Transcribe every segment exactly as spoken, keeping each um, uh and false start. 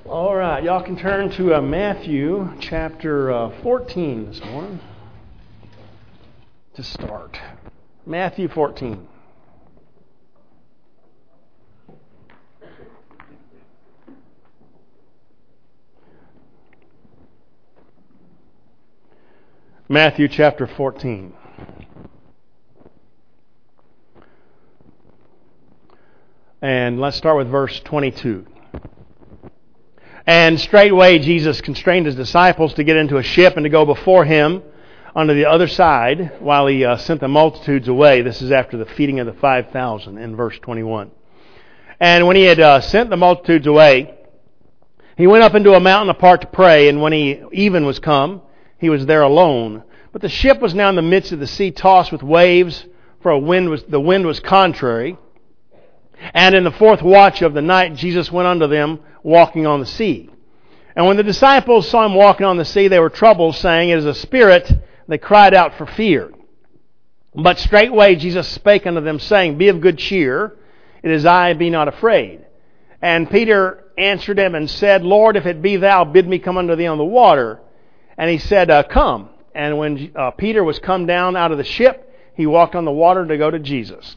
All right, y'all can turn to uh, Matthew chapter uh, fourteen this morning to start. Matthew fourteen. Matthew chapter fourteen. And let's start with verse twenty-two. And straightway Jesus constrained his disciples to get into a ship and to go before him onto the other side while he uh, sent the multitudes away. This is after the feeding of the five thousand in verse twenty-one. And when he had uh, sent the multitudes away, he went up into a mountain apart to pray, and when he even was come, he was there alone. But the ship was now in the midst of the sea, tossed with waves, for a wind was, the wind was contrary. And in the fourth watch of the night, Jesus went unto them, walking on the sea. And when the disciples saw him walking on the sea, they were troubled, saying, It is a spirit. They cried out for fear. But straightway Jesus spake unto them, saying, Be of good cheer. It is I, be not afraid. And Peter answered him and said, Lord, if it be thou, bid me come unto thee on the water. And he said, uh, Come. And when uh, Peter was come down out of the ship, he walked on the water to go to Jesus.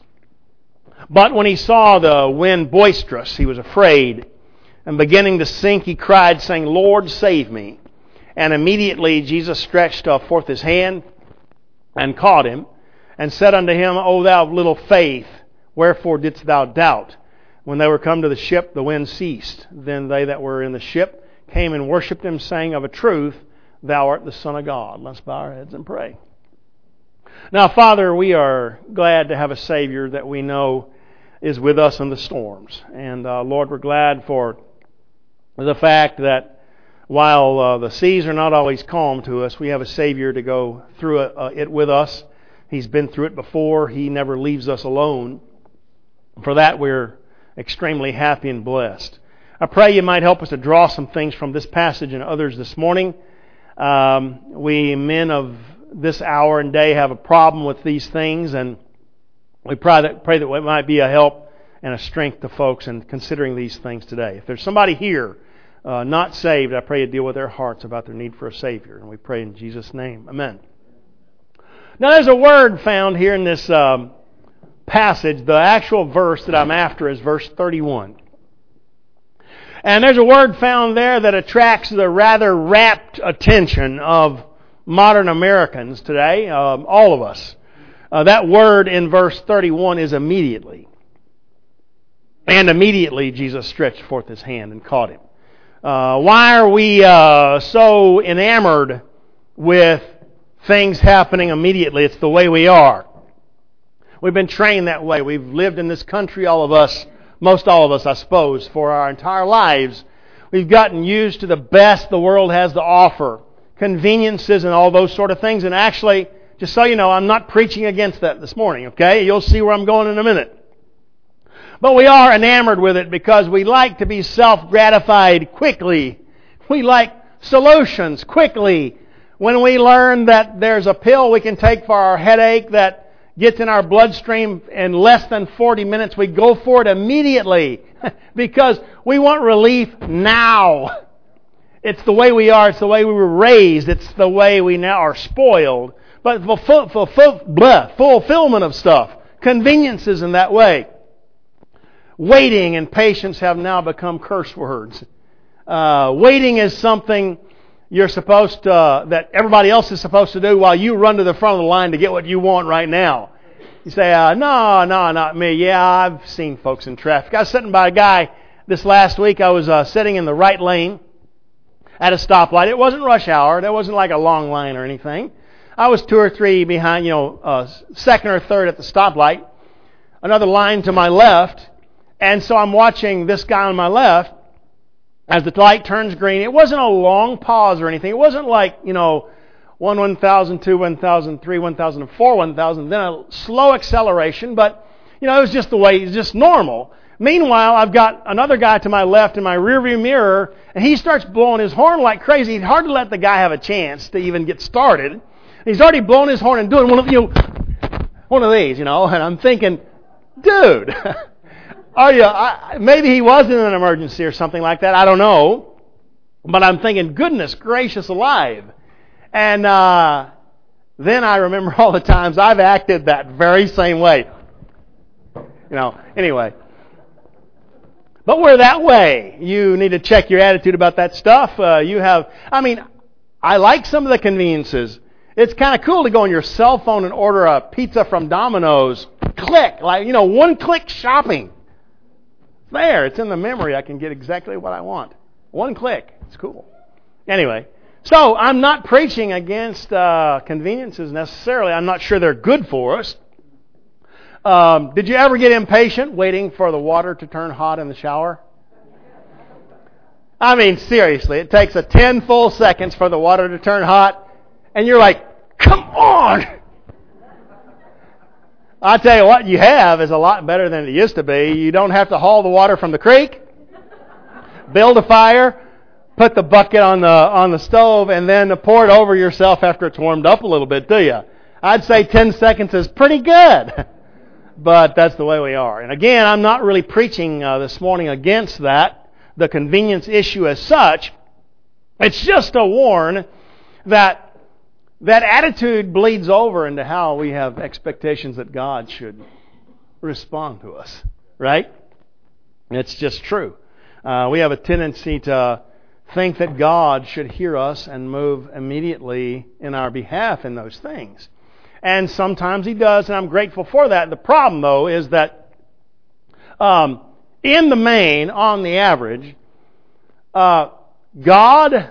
But when he saw the wind boisterous, he was afraid. And beginning to sink, he cried, saying, Lord, save me. And immediately Jesus stretched uh, forth his hand and caught him, and said unto him, O thou of little faith, wherefore didst thou doubt? When they were come to the ship, the wind ceased. Then they that were in the ship came and worshipped him, saying, Of a truth, thou art the Son of God. Let's bow our heads and pray. Now, Father, we are glad to have a Savior that we know is with us in the storms. And, uh, Lord, we're glad for the fact that while uh, the seas are not always calm to us, we have a Savior to go through it, uh, it with us. He's been through it before. He never leaves us alone. For that, we're extremely happy and blessed. I pray you might help us to draw some things from this passage and others this morning. Um, we men of this hour and day have a problem with these things, and we pray that, pray that it might be a help and a strength to folks in considering these things today. If there's somebody here uh, not saved, I pray you deal with their hearts about their need for a Savior. And we pray in Jesus' name. Amen. Now there's a word found here in this um, passage. The actual verse that I'm after is verse thirty-one. And there's a word found there that attracts the rather rapt attention of modern Americans today, um, all of us. Uh, that word in verse thirty-one is immediately. And immediately Jesus stretched forth his hand and caught him. Uh, why are we uh, so enamored with things happening immediately? It's the way we are. We've been trained that way. We've lived in this country, all of us, most all of us, I suppose, for our entire lives. We've gotten used to the best the world has to offer. Conveniences and all those sort of things. And actually, just so you know, I'm not preaching against that this morning, okay? You'll see where I'm going in a minute. But we are enamored with it because we like to be self-gratified quickly. We like solutions quickly. When we learn that there's a pill we can take for our headache that gets in our bloodstream in less than forty minutes, we go for it immediately because we want relief now. It's the way we are. It's the way we were raised. It's the way we now are spoiled. But fulfill, fulfill, blah, fulfillment of stuff, conveniences in that way. Waiting and patience have now become curse words. Uh, waiting is something you're supposed to, uh, that everybody else is supposed to do while you run to the front of the line to get what you want right now. You say, uh, no, no, not me. Yeah, I've seen folks in traffic. I was sitting by a guy this last week. I was uh, sitting in the right lane at a stoplight. It wasn't rush hour. There wasn't like a long line or anything. I was two or three behind, you know, uh, second or third at the stoplight. Another line to my left. And so I'm watching this guy on my left as the light turns green. It wasn't a long pause or anything. It wasn't like, you know, one, one thousand, two, one thousand, three, one thousand, four, one thousand, then a slow acceleration. But, you know, it was just the way, it's just normal. Meanwhile, I've got another guy to my left in my rearview mirror, and he starts blowing his horn like crazy. It's hard to let the guy have a chance to even get started. He's already blown his horn and doing one of, you know, one of these, you know, and I'm thinking, dude, are you, I, maybe he was in an emergency or something like that. I don't know. But I'm thinking, goodness gracious alive. And uh, then I remember all the times I've acted that very same way. You know, anyway. But we're that way. You need to check your attitude about that stuff. Uh, you have, I mean, I like some of the conveniences. It's kind of cool to go on your cell phone and order a pizza from Domino's. Click, like, you know, one-click shopping. There, it's in the memory. I can get exactly what I want. One click. It's cool. Anyway, so I'm not preaching against uh, conveniences necessarily. I'm not sure they're good for us. Um, did you ever get impatient waiting for the water to turn hot in the shower? I mean, seriously, it takes a ten full seconds for the water to turn hot, and you're like, come on! I tell you what, you have is a lot better than it used to be. You don't have to haul the water from the creek, build a fire, put the bucket on the on the stove, and then pour it over yourself after it's warmed up a little bit, do you? I'd say ten seconds is pretty good. But that's the way we are. And again, I'm not really preaching uh, this morning against that, the convenience issue as such. It's just to warn that that attitude bleeds over into how we have expectations that God should respond to us. Right? It's just true. Uh, we have a tendency to think that God should hear us and move immediately in our behalf in those things. And sometimes He does, and I'm grateful for that. The problem, though, is that um, in the main, on the average, uh, God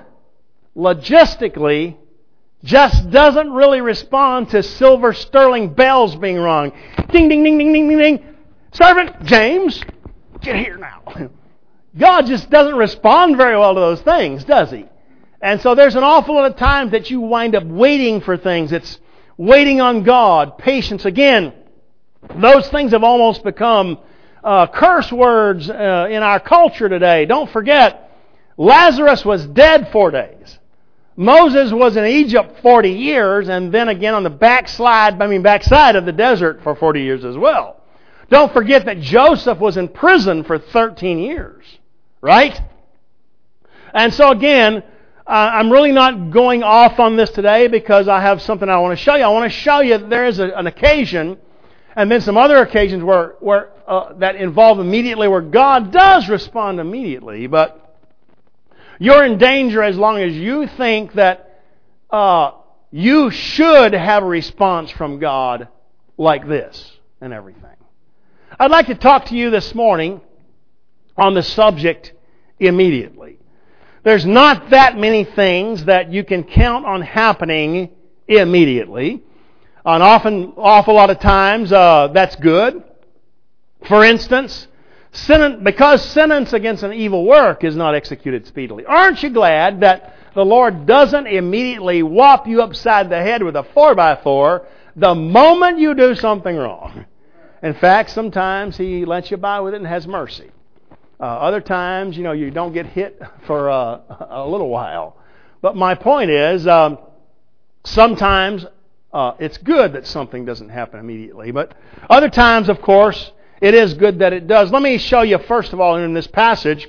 logistically just doesn't really respond to silver sterling bells being rung. Ding, ding, ding, ding, ding, ding, ding. Servant James, get here now. God just doesn't respond very well to those things, does He? And so there's an awful lot of times that you wind up waiting for things. It's waiting on God, patience. Again, those things have almost become uh, curse words uh, in our culture today. Don't forget, Lazarus was dead four days. Moses was in Egypt forty years, and then again on the backslide, I mean backside of the desert for forty years as well. Don't forget that Joseph was in prison for thirteen years, right? And so again, Uh, I'm really not going off on this today because I have something I want to show you. I want to show you that there is a, an occasion and then some other occasions where, where uh, that involve immediately, where God does respond immediately. But you're in danger as long as you think that uh, you should have a response from God like this and everything. I'd like to talk to you this morning on the subject immediately. There's not that many things that you can count on happening immediately. An often, awful lot of times, uh, that's good. For instance, sentence, because sentence against an evil work is not executed speedily. Aren't you glad that the Lord doesn't immediately whop you upside the head with a four by four the moment you do something wrong? In fact, sometimes He lets you by with it and has mercy. Uh, other times, you know, you don't get hit for uh, a little while. But my point is, um, sometimes uh, it's good that something doesn't happen immediately. But other times, of course, it is good that it does. Let me show you, first of all, in this passage,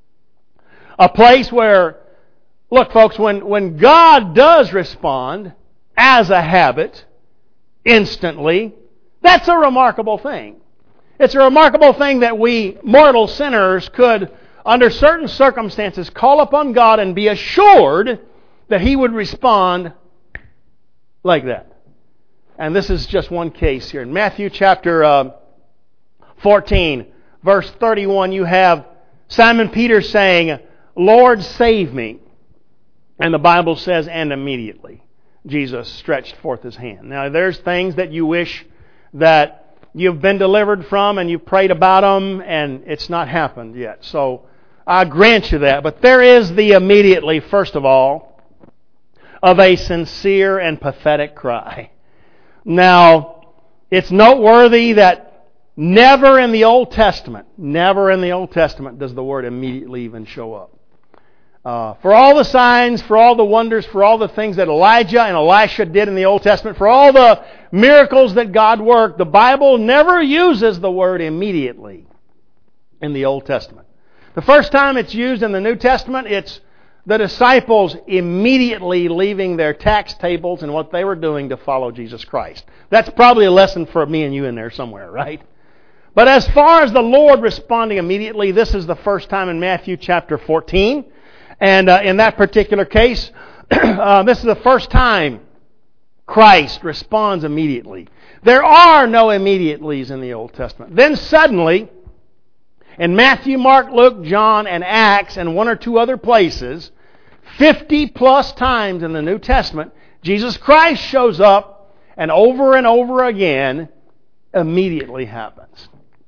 a place where, look, folks, when, when God does respond as a habit, instantly, that's a remarkable thing. It's a remarkable thing that we mortal sinners could, under certain circumstances, call upon God and be assured that He would respond like that. And this is just one case here. In Matthew chapter uh, fourteen, verse thirty-one, you have Simon Peter saying, Lord, save me. And the Bible says, and immediately Jesus stretched forth His hand. Now, there's things that you wish that you've been delivered from and you've prayed about them and it's not happened yet. So I grant you that. But there is the immediately, first of all, of a sincere and pathetic cry. Now, it's noteworthy that never in the Old Testament, never in the Old Testament does the word immediately even show up. Uh, for all the signs, for all the wonders, for all the things that Elijah and Elisha did in the Old Testament, for all the miracles that God worked, the Bible never uses the word immediately in the Old Testament. The first time it's used in the New Testament, it's the disciples immediately leaving their tax tables and what they were doing to follow Jesus Christ. That's probably a lesson for me and you in there somewhere, right? But as far as the Lord responding immediately, this is the first time in Matthew chapter fourteen. And uh, in that particular case, uh, this is the first time Christ responds immediately. There are no immediatelys in the Old Testament. Then suddenly, in Matthew, Mark, Luke, John, and Acts, and one or two other places, fifty plus times in the New Testament, Jesus Christ shows up, and over and over again, immediately happens.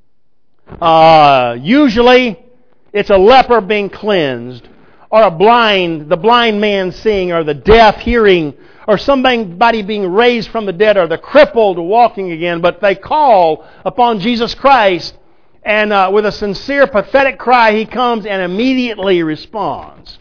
Uh, usually, it's a leper being cleansed, or a blind, the blind man seeing, or the deaf hearing, or somebody being raised from the dead, or the crippled walking again. But they call upon Jesus Christ, and uh, with a sincere, pathetic cry, He comes and immediately responds.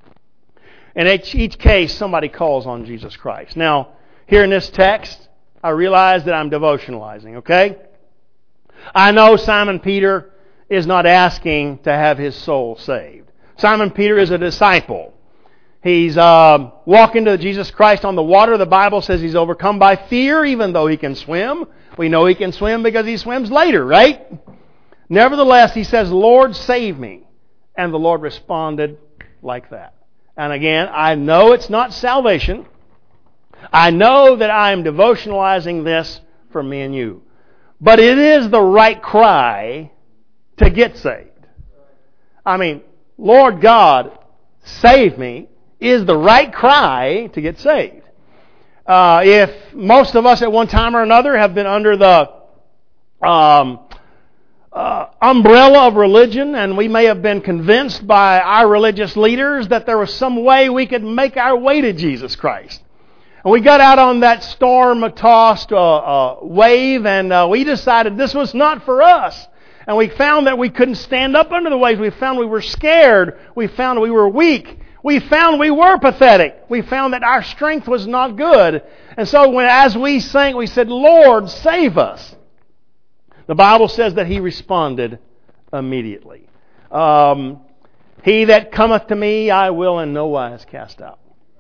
In each, each case, somebody calls on Jesus Christ. Now, here in this text, I realize that I'm devotionalizing, okay? I know Simon Peter is not asking to have his soul saved. Simon Peter is a disciple. He's uh, walking to Jesus Christ on the water. The Bible says he's overcome by fear, even though he can swim. We know he can swim because he swims later, right? Nevertheless, he says, Lord, save me. And the Lord responded like that. And again, I know it's not salvation. I know that I am devotionalizing this for me and you. But it is the right cry to get saved. I mean, Lord God, save me, is the right cry to get saved. Uh, if most of us at one time or another have been under the um, uh, umbrella of religion, and we may have been convinced by our religious leaders that there was some way we could make our way to Jesus Christ. And we got out on that storm-tossed uh, uh, wave, and uh, we decided this was not for us. And we found that we couldn't stand up under the waves. We found we were scared. We found we were weak. We found we were pathetic. We found that our strength was not good. And so when, as we sang, we said, Lord, save us. The Bible says that He responded immediately. Um, he that cometh to me, I will in no wise cast out.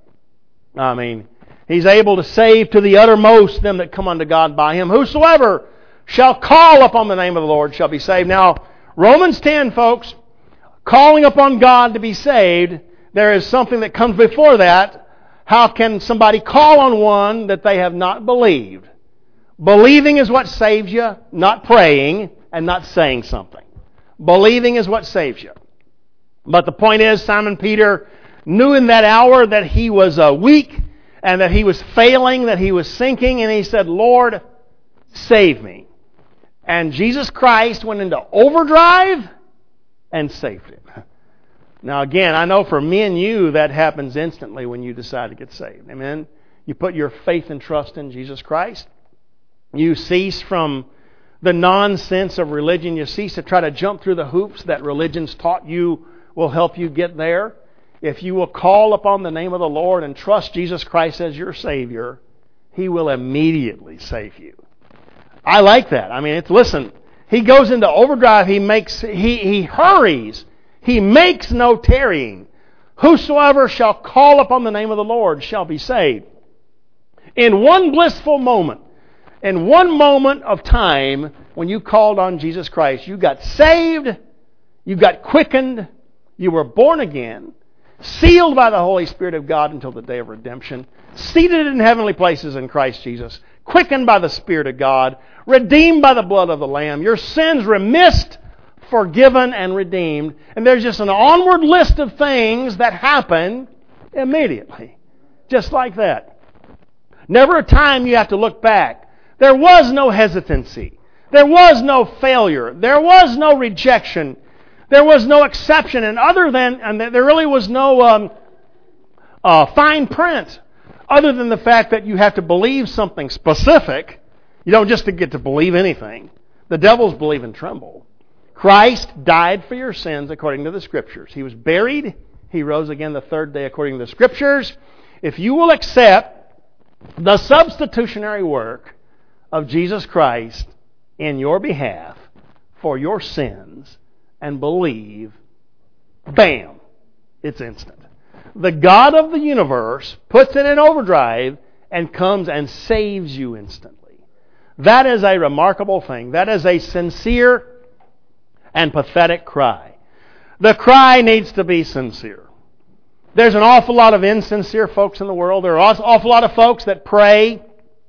I mean, He's able to save to the uttermost them that come unto God by Him. Whosoever shall call upon the name of the Lord shall be saved. Now, Romans ten, folks, calling upon God to be saved, there is something that comes before that. How can somebody call on one that they have not believed? Believing is what saves you, not praying and not saying something. Believing is what saves you. But the point is, Simon Peter knew in that hour that he was uh, weak and that he was failing, that he was sinking, and he said, Lord, save me. And Jesus Christ went into overdrive and saved him. Now again, I know for me and you that happens instantly when you decide to get saved. Amen? You put your faith and trust in Jesus Christ. You cease from the nonsense of religion. You cease to try to jump through the hoops that religion's taught you will help you get there. If you will call upon the name of the Lord and trust Jesus Christ as your Savior, He will immediately save you. I like that. I mean, it's, listen, He goes into overdrive. He makes, he, he hurries. He makes no tarrying. Whosoever shall call upon the name of the Lord shall be saved. In one blissful moment, in one moment of time, when you called on Jesus Christ, you got saved, you got quickened, you were born again, sealed by the Holy Spirit of God until the day of redemption, seated in heavenly places in Christ Jesus, quickened by the Spirit of God, redeemed by the blood of the Lamb, your sins remissed, forgiven, and redeemed. And there's just an onward list of things that happen immediately. Just like that. Never a time you have to look back. There was no hesitancy. There was no failure. There was no rejection. There was no exception. And other than, and there really was no um, uh, fine print, other than the fact that you have to believe something specific. You don't just get to believe anything. The devils believe and tremble. Christ died for your sins according to the Scriptures. He was buried. He rose again the third day according to the Scriptures. If you will accept the substitutionary work of Jesus Christ in your behalf for your sins and believe, bam, it's instant. the God of the universe puts it in overdrive and comes and saves you instantly. That is a remarkable thing. That is a sincere and pathetic cry. The cry needs to be sincere. There's an awful lot of insincere folks in the world. There are an awful lot of folks that pray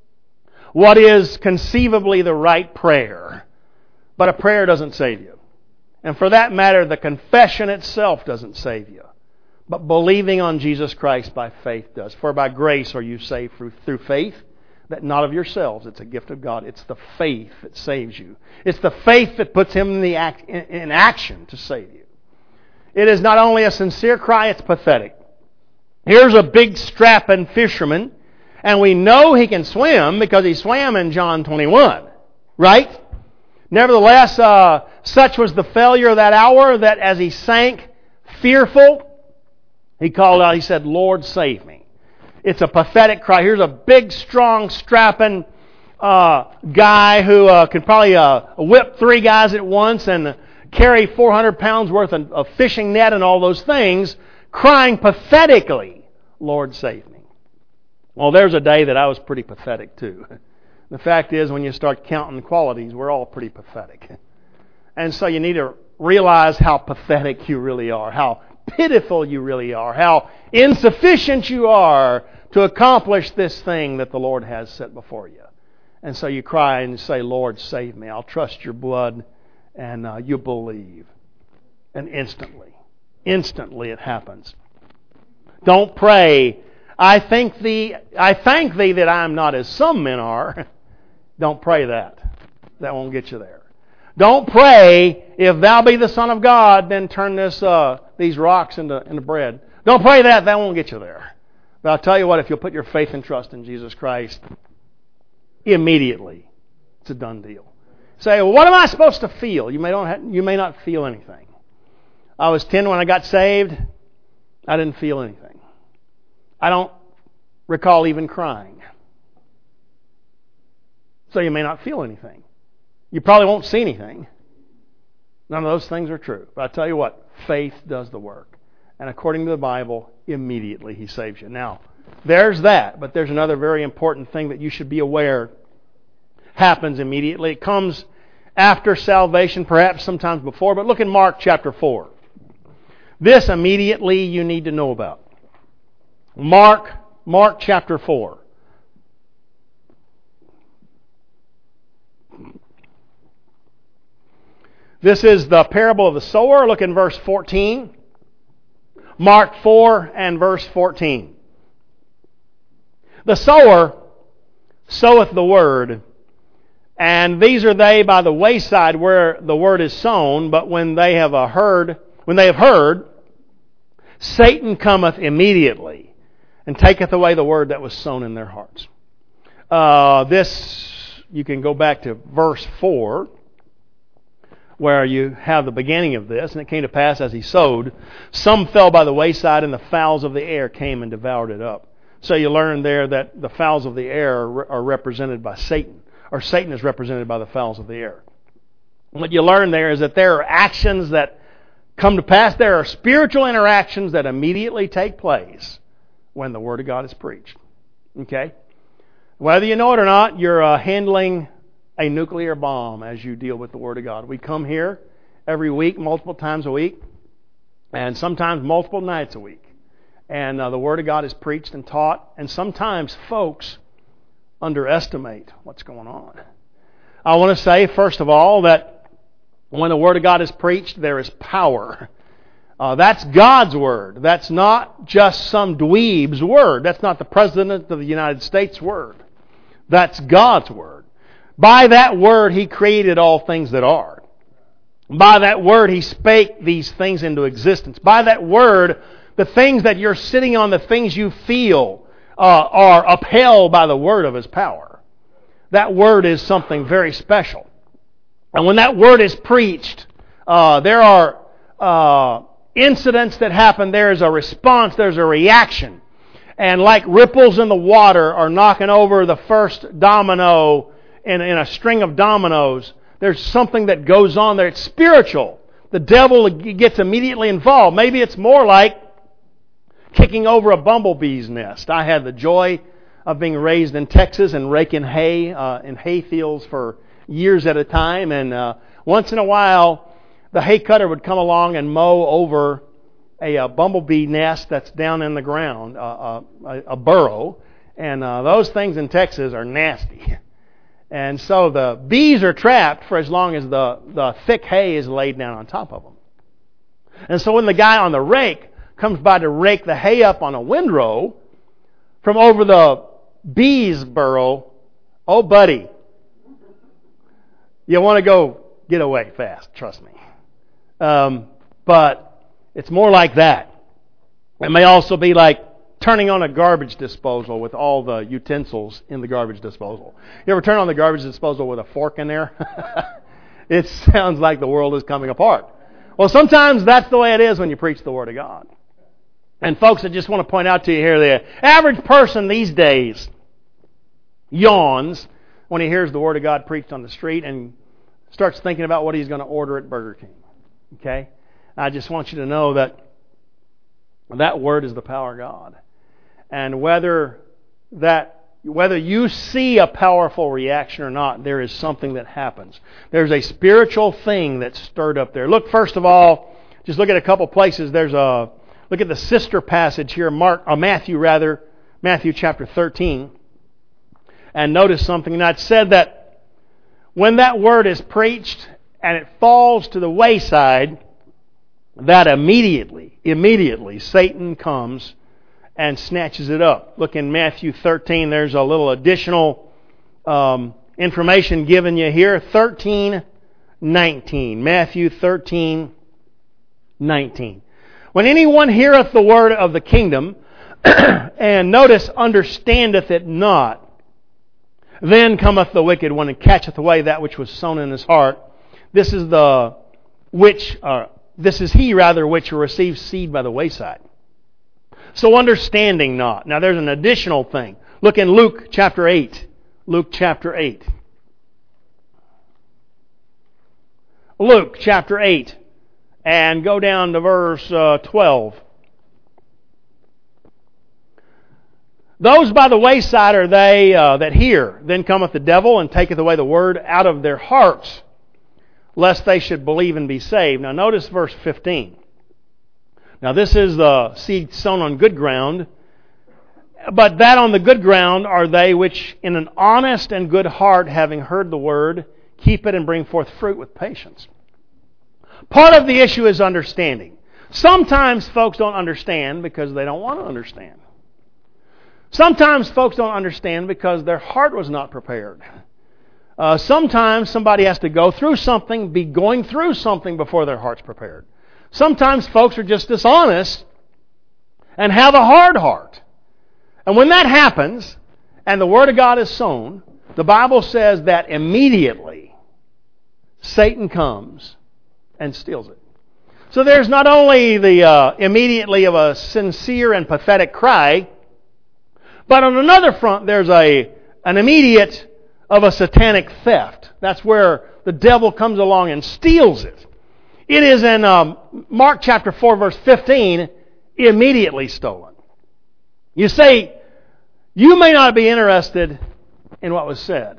what is conceivably the right prayer. But a prayer doesn't save you. And for that matter, the confession itself doesn't save you. But believing on Jesus Christ by faith does. For by grace are you saved through, through faith, that not of yourselves. It's a gift of God. It's the faith that saves you. It's the faith that puts Him in, the act, in, in action to save you. It is not only a sincere cry, it's pathetic. Here's a big strapping fisherman, and we know he can swim because he swam in John twenty-one. Right? Nevertheless, uh, such was the failure of that hour that as he sank fearful, he called out, he said, Lord, save me. It's a pathetic cry. Here's a big, strong, strapping uh, guy who uh, can probably uh, whip three guys at once and carry four hundred pounds worth of, of fishing net and all those things, crying pathetically, Lord, save me. Well, there's a day that I was pretty pathetic too. The fact is, when you start counting qualities, we're all pretty pathetic. And so you need to realize how pathetic you really are, how pitiful you really are, how insufficient you are to accomplish this thing that the Lord has set before you. And so you cry and say, Lord, save me. I'll trust your blood, and uh, you believe. And instantly, instantly it happens. Don't pray, I thank thee, I thank thee that I am not as some men are. Don't pray that. That won't get you there. Don't pray, if thou be the Son of God, then turn this uh, these rocks into, into bread. Don't pray that. That won't get you there. But I'll tell you what, if you'll put your faith and trust in Jesus Christ, immediately, it's a done deal. Say, well, what am I supposed to feel? You may, don't have, you may not feel anything. I was ten when I got saved. I didn't feel anything. I don't recall even crying. So you may not feel anything. You probably won't see anything. None of those things are true. But I tell you what, faith does the work. And according to the Bible, immediately He saves you. Now, there's that. But there's another very important thing that you should be aware happens immediately. It comes after salvation, perhaps sometimes before. But look in Mark chapter four. This immediately you need to know about. Mark, Mark chapter four. This is the parable of the sower. Look in verse fourteen. Mark four and verse fourteen. The sower soweth the word, and these are they by the wayside where the word is sown, but when they have a heard, when they have heard, Satan cometh immediately and taketh away the word that was sown in their hearts. Uh, this, you can go back to verse four, where you have the beginning of this. And it came to pass as he sowed, some fell by the wayside, and the fowls of the air came and devoured it up. So you learn there that the fowls of the air are represented by Satan, or Satan is represented by the fowls of the air. What you learn there is that there are actions that come to pass. There are spiritual interactions that immediately take place when the Word of God is preached. Okay? Whether you know it or not, you're uh, handling a nuclear bomb as you deal with the Word of God. We come here every week, multiple times a week, and sometimes multiple nights a week. And uh, the Word of God is preached and taught, and sometimes folks underestimate what's going on. I want to say, first of all, that when the Word of God is preached, there is power. Uh, that's God's Word. That's not just some dweeb's Word. That's not the President of the United States' Word. That's God's Word. By that Word, He created all things that are. By that Word, He spake these things into existence. By that Word, the things that you're sitting on, the things you feel, uh, are upheld by the Word of His power. That Word is something very special. And when that Word is preached, uh, there are uh, incidents that happen. There is a response. There's a reaction. And like ripples in the water are knocking over the first domino in, in a string of dominoes, there's something that goes on there. It's spiritual. The devil gets immediately involved. Maybe it's more like kicking over a bumblebee's nest. I had the joy of being raised in Texas and raking hay uh, in hay fields for years at a time. And uh, once in a while, the hay cutter would come along and mow over a, a bumblebee nest that's down in the ground, uh, a, a burrow. And uh, those things in Texas are nasty. And so the bees are trapped for as long as the, the thick hay is laid down on top of them. And so when the guy on the rake comes by to rake the hay up on a windrow from over the bee's burrow, oh, buddy, you want to go get away fast, trust me. Um, but it's more like that. It may also be like turning on a garbage disposal with all the utensils in the garbage disposal. You ever turn on the garbage disposal with a fork in there? It sounds like the world is coming apart. Well, sometimes that's the way it is when you preach the Word of God. And folks, I just want to point out to you here, the average person these days yawns when he hears the Word of God preached on the street and starts thinking about what he's going to order at Burger King. Okay? I just want you to know that that Word is the power of God. And whether that whether you see a powerful reaction or not, there is something that happens. There's a spiritual thing that's stirred up there. Look, first of all, just look at a couple places. There's a look at the sister passage here, Mark, or Matthew rather, Matthew chapter thirteen, and notice something. And I said that when that word is preached and it falls to the wayside, that immediately, immediately Satan comes and snatches it up. Look in Matthew thirteen, there's a little additional um, information given you here. thirteen nineteen. Matthew thirteen nineteen. When anyone heareth the word of the kingdom, and notice, understandeth it not, then cometh the wicked one and catcheth away that which was sown in his heart. This is the which, uh, this is he rather which receives seed by the wayside. So understanding not. Now there's an additional thing. Look in Luke chapter eight. Luke chapter eight. Luke chapter eight. And go down to verse uh, twelve. Those by the wayside are they uh, that hear. Then cometh the devil and taketh away the word out of their hearts, lest they should believe and be saved. Now notice verse fifteen. Now this is the seed sown on good ground. But that on the good ground are they which in an honest and good heart, having heard the word, keep it and bring forth fruit with patience. Part of the issue is understanding. Sometimes folks don't understand because they don't want to understand. Sometimes folks don't understand because their heart was not prepared. Uh, sometimes somebody has to go through something, be going through something before their heart's prepared. Sometimes folks are just dishonest and have a hard heart. And when that happens, and the Word of God is sown, the Bible says that immediately Satan comes and steals it. So there's not only the uh, immediately of a sincere and pathetic cry, but on another front there's a an immediate of a satanic theft. That's where the devil comes along and steals it. It is in um, Mark chapter four, verse fifteen, immediately stolen. You see, you may not be interested in what was said,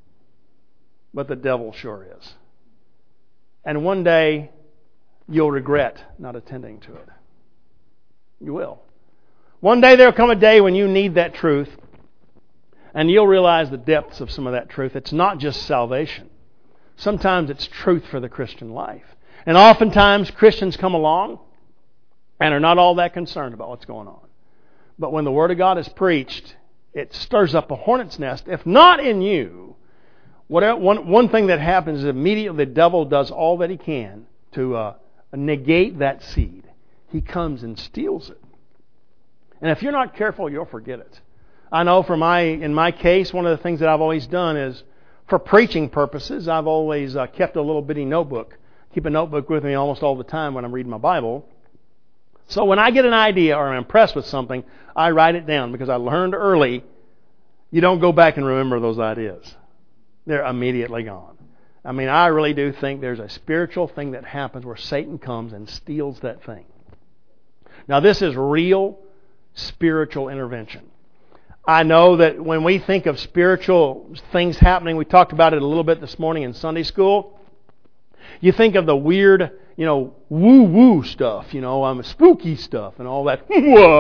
but the devil sure is. And one day, you'll regret not attending to it. You will. One day there will come a day when you need that truth, and you'll realize the depths of some of that truth. It's not just salvation. Sometimes it's truth for the Christian life. And oftentimes Christians come along and are not all that concerned about what's going on. But when the Word of God is preached, it stirs up a hornet's nest. If not in you, whatever, one, one thing that happens is immediately the devil does all that he can to uh, negate that seed. He comes and steals it. And if you're not careful, you'll forget it. I know for my, in my case, one of the things that I've always done is, for preaching purposes, I've always uh, kept a little bitty notebook. Keep a notebook with me almost all the time when I'm reading my Bible. So when I get an idea or I'm impressed with something, I write it down because I learned early, you don't go back and remember those ideas. They're immediately gone. I mean, I really do think there's a spiritual thing that happens where Satan comes and steals that thing. Now, this is real. spiritual intervention. I know that when we think of spiritual things happening, we talked about it a little bit this morning in Sunday school. You think of the weird, you know, woo-woo stuff, you know, um, spooky stuff and all that.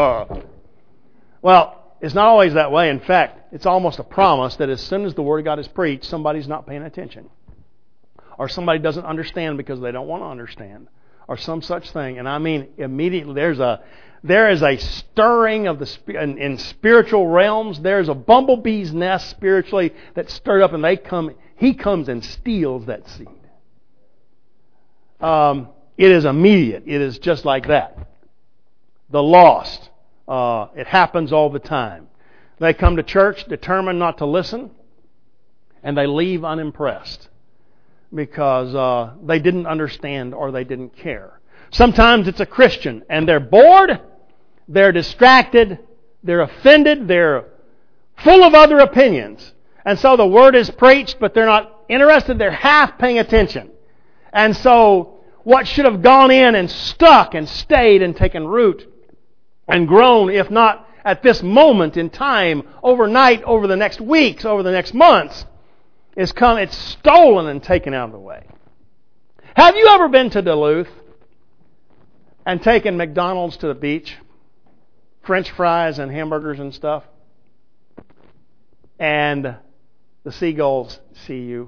Well, it's not always that way. In fact, it's almost a promise that as soon as the Word of God is preached, somebody's not paying attention. Or somebody doesn't understand because they don't want to understand. Or some such thing. And I mean, immediately there's a there is a stirring of the in, in spiritual realms. There's a bumblebee's nest spiritually that's stirred up, and they come. He comes and steals that seed. Um, it is immediate. It is just like that. The lost. Uh, it happens all the time. They come to church determined not to listen, and they leave unimpressed because uh, they didn't understand or they didn't care. Sometimes it's a Christian, and they're bored, they're distracted, they're offended, they're full of other opinions. And so the Word is preached, but they're not interested, they're half paying attention. And so what should have gone in and stuck and stayed and taken root and grown, if not at this moment in time, overnight, over the next weeks, over the next months, is come, it's stolen and taken out of the way. Have you ever been to Duluth and taken McDonald's to the beach? French fries and hamburgers and stuff? And the seagulls see you.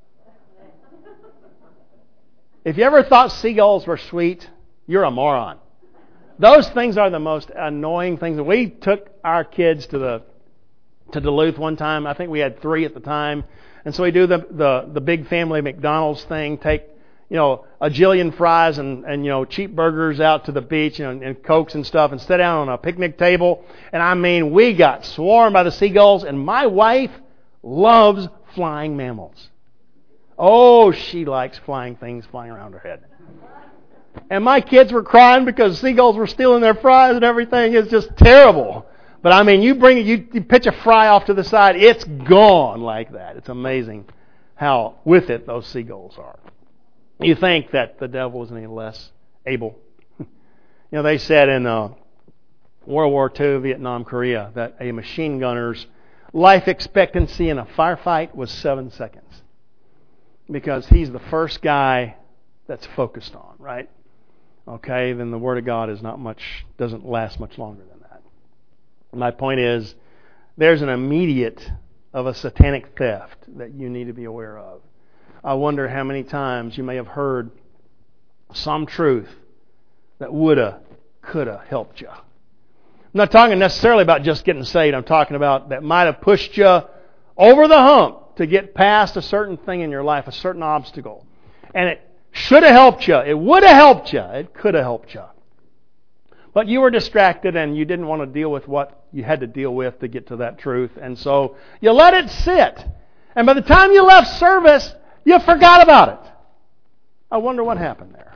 If you ever thought seagulls were sweet, you're a moron. Those things are the most annoying things. We took our kids to the to Duluth one time. I think we had three at the time. And so we do the the, the big family McDonald's thing, take, you know, a jillion fries and, and you know, cheap burgers out to the beach, you know, and, and Cokes and stuff, and sit down on a picnic table. And I mean, we got swarmed by the seagulls, and my wife loves flying mammals. Oh, she likes flying things flying around her head. And my kids were crying because seagulls were stealing their fries and everything. It's just terrible. But I mean, you bring you, you pitch a fry off to the side, it's gone like that. It's amazing how with it those seagulls are. You think that the devil is any less able? You know, they said in uh, World War Two, Vietnam, Korea, that a machine gunner's life expectancy in a firefight was seven seconds. Because he's the first guy that's focused on, right? Okay, then the Word of God is not much, doesn't last much longer than that. My point is, there's an immediate of a satanic theft that you need to be aware of. I wonder how many times you may have heard some truth that woulda, coulda helped you. I'm not talking necessarily about just getting saved. I'm talking about that might have pushed you over the hump to get past a certain thing in your life, a certain obstacle. And it should have helped you. It would have helped you. It could have helped you. But you were distracted and you didn't want to deal with what you had to deal with to get to that truth. And so you let it sit. And by the time you left service, you forgot about it. I wonder what happened there.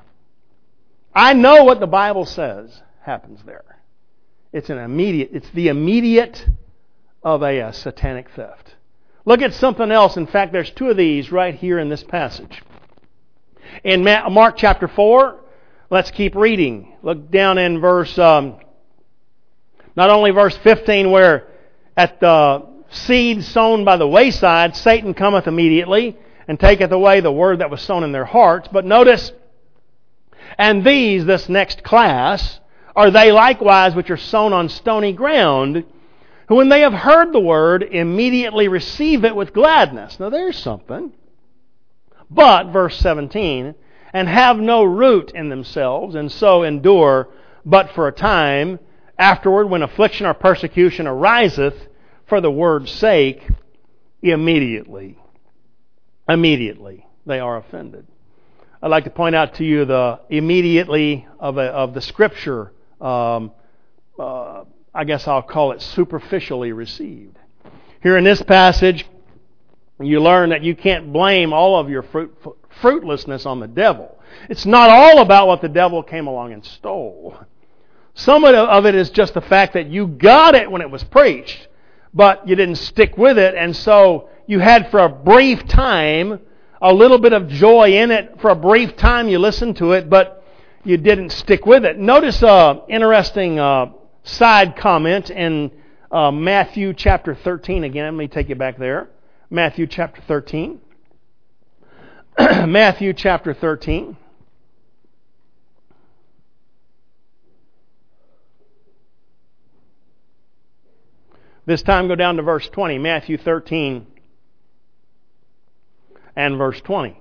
I know what the Bible says happens there. It's an immediate, it's the immediate of a, a satanic theft. Look at something else. In fact, there's two of these right here in this passage. In Mark chapter four, let's keep reading. Look down in verse, um, not only verse fifteen, where at the seed sown by the wayside, Satan cometh immediately and taketh away the word that was sown in their hearts. But notice, and these, this next class, are they likewise which are sown on stony ground, who when they have heard the word, immediately receive it with gladness. Now there's something. But, verse seventeen, and have no root in themselves, and so endure but for a time. Afterward, when affliction or persecution ariseth for the word's sake, immediately, immediately they are offended. I'd like to point out to you the immediately of, a, of the Scripture, um, uh, I guess I'll call it superficially received. Here in this passage, you learn that you can't blame all of your fruit, fruitlessness on the devil. It's not all about what the devil came along and stole. Some of it is just the fact that you got it when it was preached, but you didn't stick with it, and so you had for a brief time a little bit of joy in it. For a brief time you listened to it, but you didn't stick with it. Notice an interesting uh, side comment in uh, Matthew chapter thirteen again. Let me take you back there. Matthew chapter thirteen. Matthew chapter thirteen. This time go down to verse twenty. Matthew thirteen and verse twenty.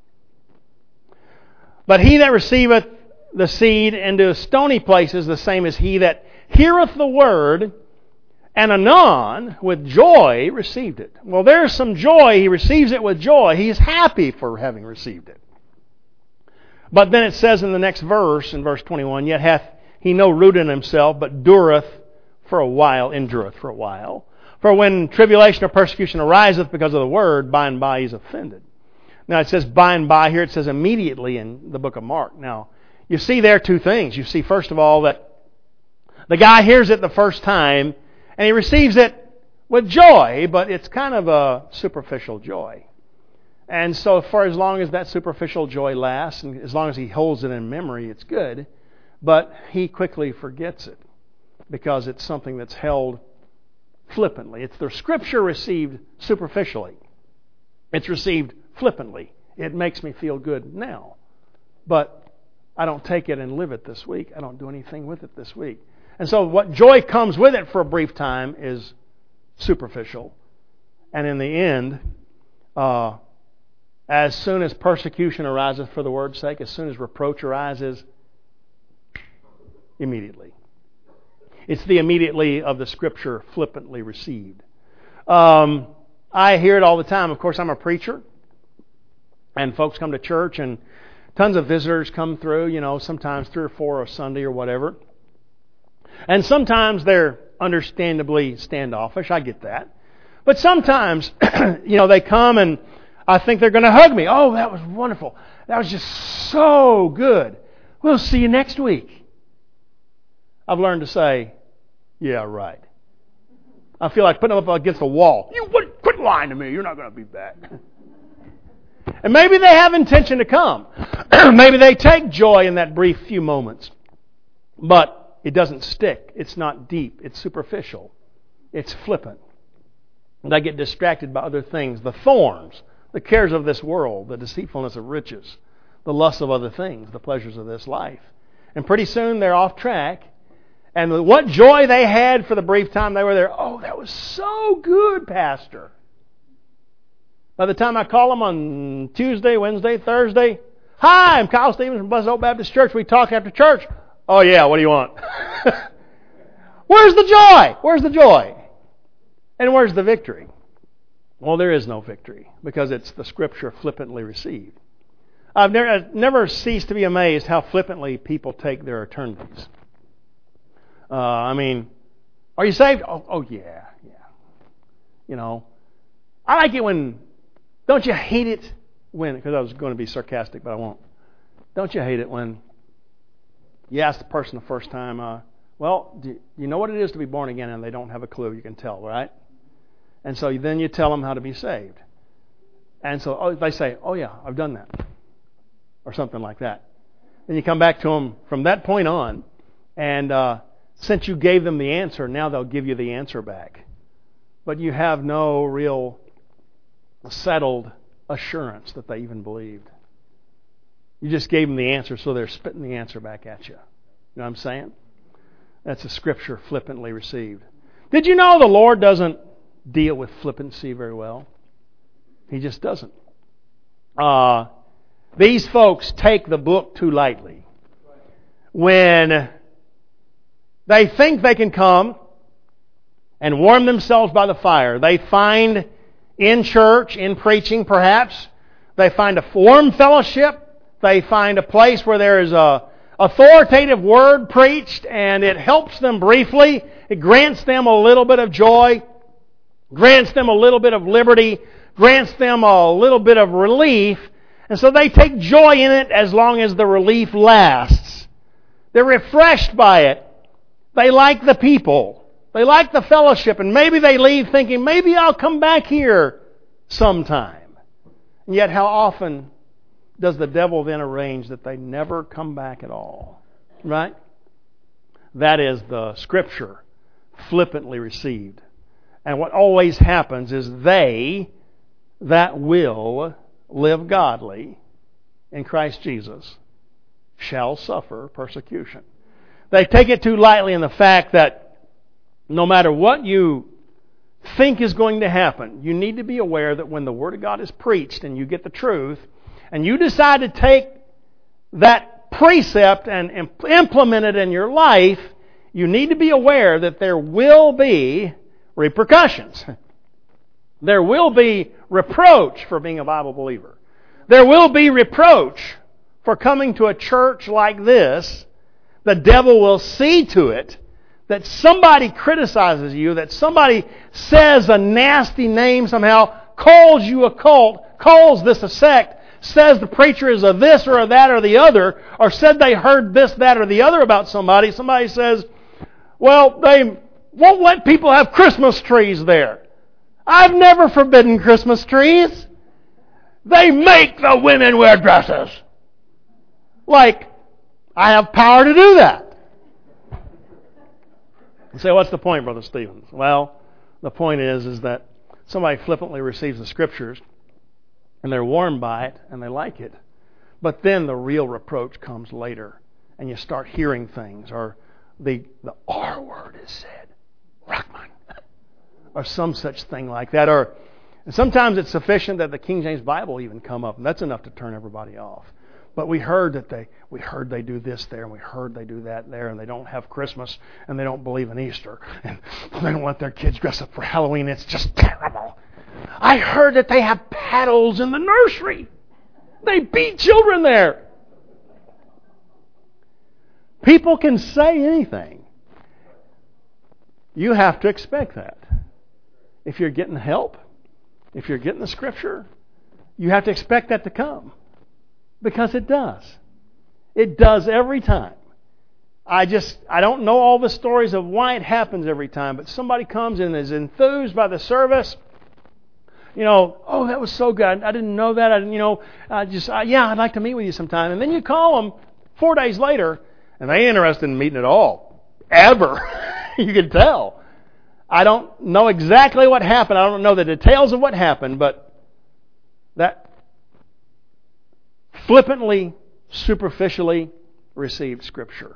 But he that receiveth the seed into stony places, the same as he that heareth the word, and anon with joy received it. Well, there's some joy. He receives it with joy. He's happy for having received it. But then it says in the next verse, in verse twenty-one, yet hath he no root in himself, but dureth for a while, endureth for a while. For when tribulation or persecution ariseth because of the word, by and by he's offended. Now it says by and by here, it says immediately in the book of Mark. Now, you see there two things. You see, first of all, that the guy hears it the first time, and he receives it with joy, but it's kind of a superficial joy. And so for as long as that superficial joy lasts, and as long as he holds it in memory, it's good. But he quickly forgets it because it's something that's held flippantly. It's the Scripture received superficially. It's received flippantly. It makes me feel good now. But I don't take it and live it this week. I don't do anything with it this week. And so what joy comes with it for a brief time is superficial. And in the end, uh, as soon as persecution arises for the word's sake, as soon as reproach arises, immediately. It's the immediately of the Scripture flippantly received. Um, I hear it all the time. Of course, I'm a preacher. And folks come to church and tons of visitors come through, you know, sometimes three or four a Sunday or whatever. And sometimes they're understandably standoffish. I get that. But sometimes, you know, they come and I think they're going to hug me. Oh, that was wonderful. That was just so good. We'll see you next week. I've learned to say, yeah, right. I feel like putting them up against the wall. You quit lying to me. You're not going to be back. And maybe they have intention to come. Maybe they take joy in that brief few moments. But it doesn't stick. It's not deep. It's superficial. It's flippant. They get distracted by other things. The thorns, the cares of this world, the deceitfulness of riches, the lust of other things, the pleasures of this life. And pretty soon they're off track. And what joy they had for the brief time they were there. Oh, that was so good, Pastor. By the time I call them on Tuesday, Wednesday, Thursday, hi, I'm Kyle Stevens from Blessed Hope Baptist Church. We talk after church. Oh yeah, what do you want? Where's the joy? Where's the joy? And where's the victory? Well, there is no victory because it's the Scripture flippantly received. I've never, I've never ceased to be amazed how flippantly people take their eternities. Uh, I mean, are you saved? Oh, oh yeah, yeah. You know, I like it when, don't you hate it when, because I was going to be sarcastic, but I won't. Don't you hate it when you ask the person the first time, uh, well, do you know what it is to be born again? And they don't have a clue. You can tell, right? And so then you tell them how to be saved. And so oh, they say, oh yeah, I've done that. Or something like that. Then you come back to them from that point on, and uh, since you gave them the answer, now they'll give you the answer back. But you have no real settled assurance that they even believed. You just gave them the answer, so they're spitting the answer back at you. You know what I'm saying? That's a Scripture flippantly received. Did you know the Lord doesn't deal with flippancy very well? He just doesn't. Uh, these folks take the book too lightly. When they think they can come and warm themselves by the fire, they find in church, in preaching perhaps, they find a warm fellowship. They find a place where there is a authoritative word preached, and it helps them briefly. It grants them a little bit of joy, grants them a little bit of liberty, grants them a little bit of relief. And so they take joy in it as long as the relief lasts. They're refreshed by it. They like the people. They like the fellowship. And maybe they leave thinking, maybe I'll come back here sometime. And yet how often does the devil then arrange that they never come back at all? Right? That is the Scripture flippantly received. And what always happens is they that will live godly in Christ Jesus shall suffer persecution. They take it too lightly in the fact that no matter what you think is going to happen, you need to be aware that when the Word of God is preached and you get the truth, and you decide to take that precept and implement it in your life, you need to be aware that there will be repercussions. There will be reproach for being a Bible believer. There will be reproach for coming to a church like this. The devil will see to it that somebody criticizes you, that somebody says a nasty name somehow, calls you a cult, calls this a sect, says the preacher is a this or a that or the other, or said they heard this, that, or the other about somebody. Somebody says, well, they won't let people have Christmas trees there. I've never forbidden Christmas trees. They make the women wear dresses. Like, I have power to do that. You say, what's the point, Brother Stevens? Well, the point is, is that somebody flippantly receives the Scriptures, and they're warmed by it, and they like it. But then the real reproach comes later, and you start hearing things, or the the R word is said, Rahman, or some such thing like that. Or sometimes it's sufficient that the King James Bible even come up, and that's enough to turn everybody off. But we heard that they we heard they do this there, and we heard they do that there, and they don't have Christmas, and they don't believe in Easter, and they don't let their kids dress up for Halloween. It's just terrible. I heard that they have paddles in the nursery. They beat children there. People can say anything. You have to expect that. If you're getting help, if you're getting the Scripture, you have to expect that to come. Because it does. It does every time. I just, I don't know all the stories of why it happens every time, but somebody comes and is enthused by the service. You know, oh, that was so good. I didn't know that. I didn't, you know, I just, I, yeah, I'd like to meet with you sometime. And then you call them four days later, and they ain't interested in meeting at all. Ever. You can tell. I don't know exactly what happened. I don't know the details of what happened, but that flippantly, superficially received Scripture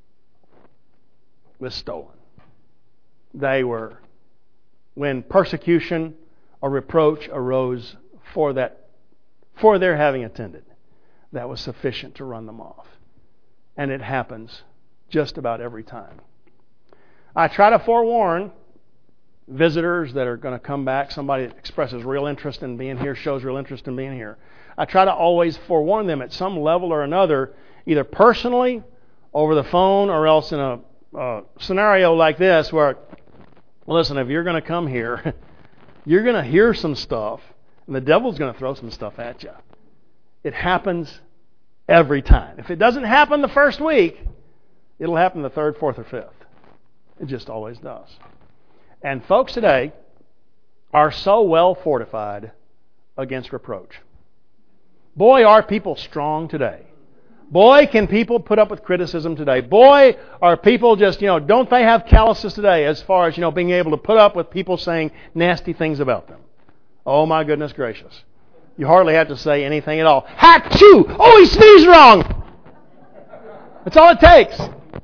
was stolen. They were, when persecution or reproach arose for that, for their having attended, that was sufficient to run them off. And it happens just about every time. I try to forewarn visitors that are going to come back, somebody that expresses real interest in being here, shows real interest in being here. I try to always forewarn them at some level or another, either personally, over the phone, or else in a uh, scenario like this where, well, listen, if you're going to come here, you're going to hear some stuff, and the devil's going to throw some stuff at you. It happens every time. If it doesn't happen the first week, it'll happen the third, fourth, or fifth. It just always does. And folks today are so well fortified against reproach. Boy, are people strong today. Boy, can people put up with criticism today. Boy, are people just, you know, don't they have calluses today as far as, you know, being able to put up with people saying nasty things about them. Oh, my goodness gracious. You hardly have to say anything at all. Hack-choo! Oh, he sneezed wrong! That's all it takes.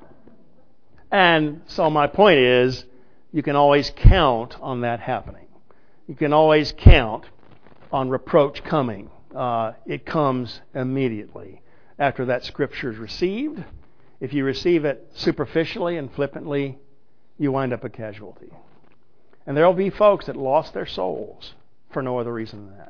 And so my point is, you can always count on that happening. You can always count on reproach coming. Uh, it comes immediately after that Scripture is received. If you receive it superficially and flippantly, you wind up a casualty. And there will be folks that lost their souls for no other reason than that.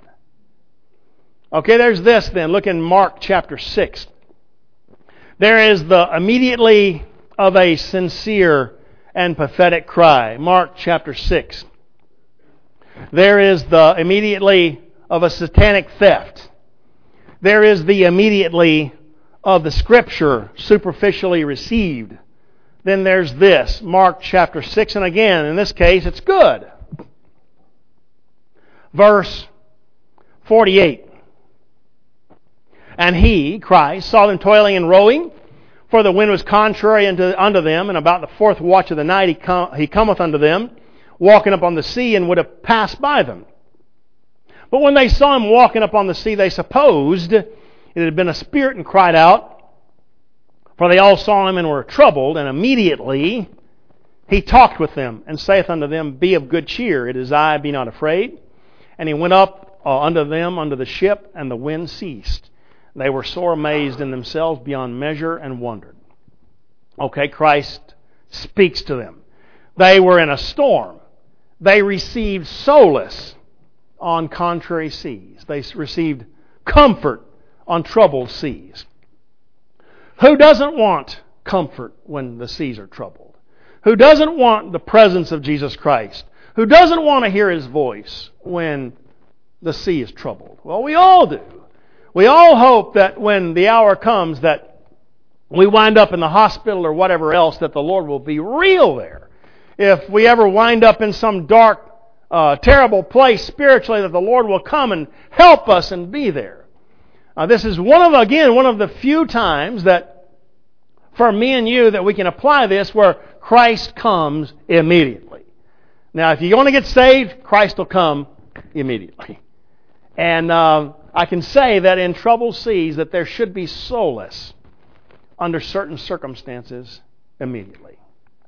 Okay, there's this then. Look in Mark chapter six. There is the immediately of a sincere and pathetic cry. Mark chapter six. There is the immediately of a satanic theft. There is the immediately of the Scripture superficially received. Then there's this, Mark chapter six, and again, in this case, it's good. Verse forty-eight. And he, Christ, saw them toiling and rowing, for For the wind was contrary unto, unto them, and about the fourth watch of the night he, com- he cometh unto them, walking upon the sea, and would have passed by them. But when they saw him walking upon the sea, they supposed it had been a spirit, and cried out. For they all saw him and were troubled, and immediately he talked with them, and saith unto them, Be of good cheer, it is I, be not afraid. And he went up uh, unto them unto the ship, and the wind ceased. They were sore amazed in themselves beyond measure, and wondered. Okay, Christ speaks to them. They were in a storm. They received solace on contrary seas. They received comfort on troubled seas. Who doesn't want comfort when the seas are troubled? Who doesn't want the presence of Jesus Christ? Who doesn't want to hear His voice when the sea is troubled? Well, we all do. We all hope that when the hour comes that we wind up in the hospital or whatever else, that the Lord will be real there. If we ever wind up in some dark, uh, terrible place spiritually, that the Lord will come and help us and be there. Uh, this is one of, again, one of the few times that for me and you that we can apply this where Christ comes immediately. Now, if you want to get saved, Christ will come immediately. And uh, I can say that in troubled seas that there should be solace under certain circumstances immediately.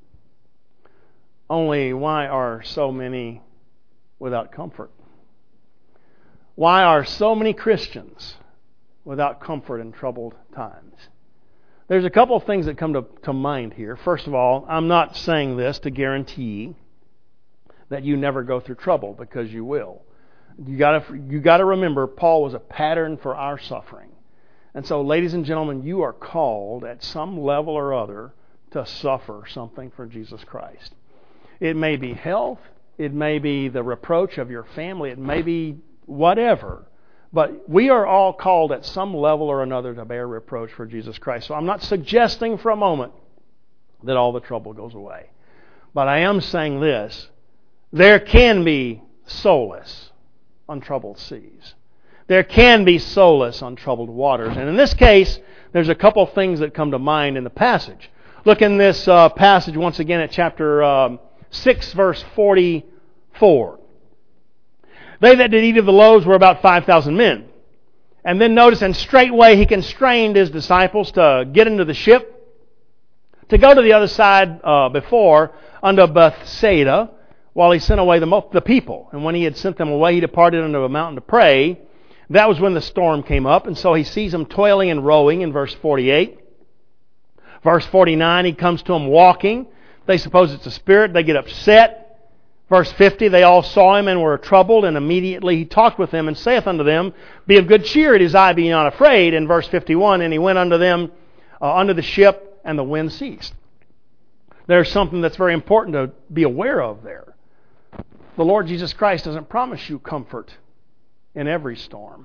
Only why are so many without comfort? Why are so many Christians without comfort in troubled times? There's a couple of things that come to, to mind here. First of all, I'm not saying this to guarantee that you never go through trouble, because you will. You got to you got to remember, Paul was a pattern for our suffering. And so, ladies and gentlemen, you are called at some level or other to suffer something for Jesus Christ. It may be health, it may be the reproach of your family, it may be whatever. But we are all called at some level or another to bear reproach for Jesus Christ. So I'm not suggesting for a moment that all the trouble goes away. But I am saying this: there can be solace on troubled seas. There can be solace on troubled waters. And in this case, there's a couple of things that come to mind in the passage. Look in this uh, passage once again at chapter um, six, verse forty-four. They that did eat of the loaves were about five thousand men. And then notice, and straightway he constrained his disciples to get into the ship, to go to the other side uh, before, unto Bethsaida, while he sent away the, the people. And when he had sent them away, he departed unto a mountain to pray. That was when the storm came up, and so he sees them toiling and rowing in verse forty-eight. Verse forty-nine, he comes to them walking. They suppose it's a spirit. They get upset. Verse fifty, they all saw him and were troubled, and immediately he talked with them and saith unto them, Be of good cheer, it is I, be not afraid. In verse fifty-one, and he went unto them uh, unto the ship, and the wind ceased. There's something that's very important to be aware of there. The Lord Jesus Christ doesn't promise you comfort in every storm.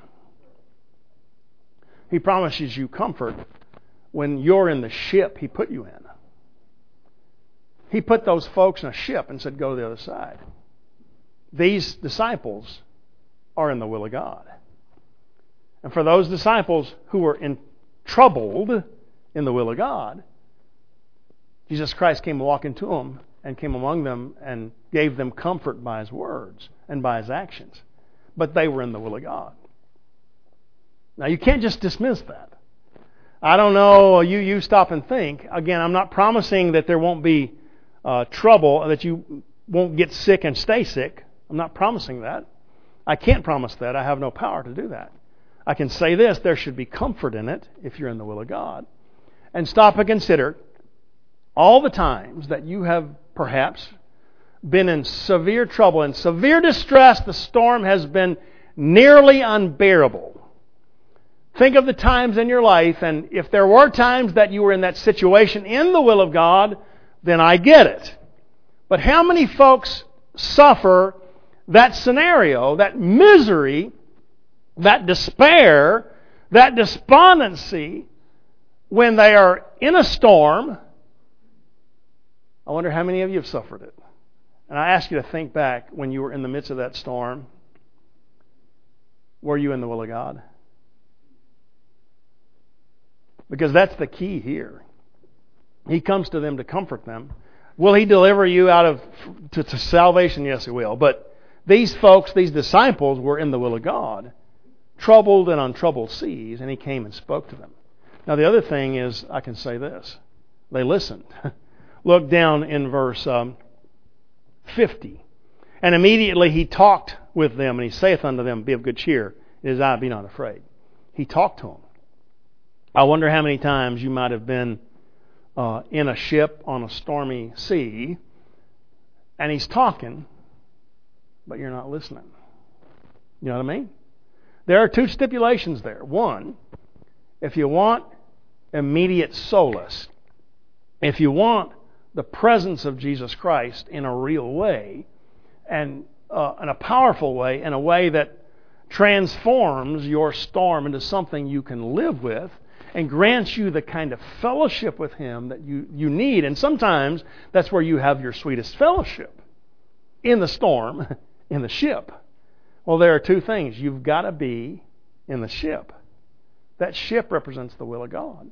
He promises you comfort when you're in the ship He put you in. He put those folks in a ship and said, go to the other side. These disciples are in the will of God. And for those disciples who were in troubled in the will of God, Jesus Christ came walking to them and came among them and gave them comfort by His words and by His actions. But they were in the will of God. Now, you can't just dismiss that. I don't know, you, you stop and think. Again, I'm not promising that there won't be uh, trouble, that you won't get sick and stay sick. I'm not promising that. I can't promise that. I have no power to do that. I can say this: there should be comfort in it if you're in the will of God. And stop and consider all the times that you have perhaps been in severe trouble, in severe distress. The storm has been nearly unbearable. Think of the times in your life, and if there were times that you were in that situation in the will of God, then I get it. But how many folks suffer that scenario, that misery, that despair, that despondency when they are in a storm? I wonder how many of you have suffered it. And I ask you to think back when you were in the midst of that storm. Were you in the will of God? Because that's the key here. He comes to them to comfort them. Will He deliver you out of to, to salvation? Yes, He will. But these folks, these disciples, were in the will of God, troubled and on troubled seas, and He came and spoke to them. Now, the other thing is, I can say this. They listened. Look down in verse um, fifty. And immediately He talked with them, and He saith unto them, Be of good cheer. It is I, be not afraid. He talked to them. I wonder how many times you might have been uh, in a ship on a stormy sea, and He's talking, but you're not listening. You know what I mean? There are two stipulations there. One, if you want immediate solace, if you want the presence of Jesus Christ in a real way, and uh, in a powerful way, in a way that transforms your storm into something you can live with, and grants you the kind of fellowship with Him that you, you need. And sometimes that's where you have your sweetest fellowship. In the storm, in the ship. Well, there are two things. You've got to be in the ship. That ship represents the will of God.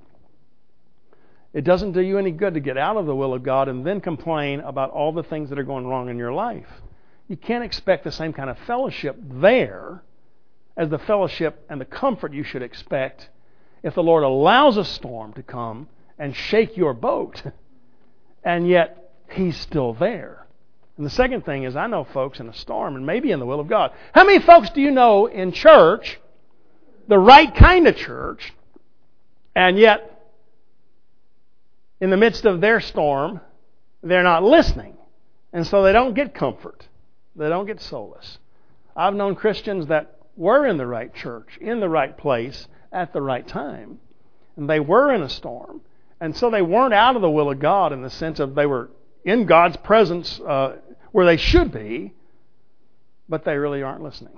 It doesn't do you any good to get out of the will of God and then complain about all the things that are going wrong in your life. You can't expect the same kind of fellowship there as the fellowship and the comfort you should expect if the Lord allows a storm to come and shake your boat, and yet He's still there. And the second thing is, I know folks in a storm, and maybe in the will of God. How many folks do you know in church, the right kind of church, and yet in the midst of their storm, they're not listening, and so they don't get comfort. They don't get solace. I've known Christians that were in the right church, in the right place, at the right time. And they were in a storm. And so they weren't out of the will of God in the sense of they were in God's presence uh, where they should be, but they really aren't listening.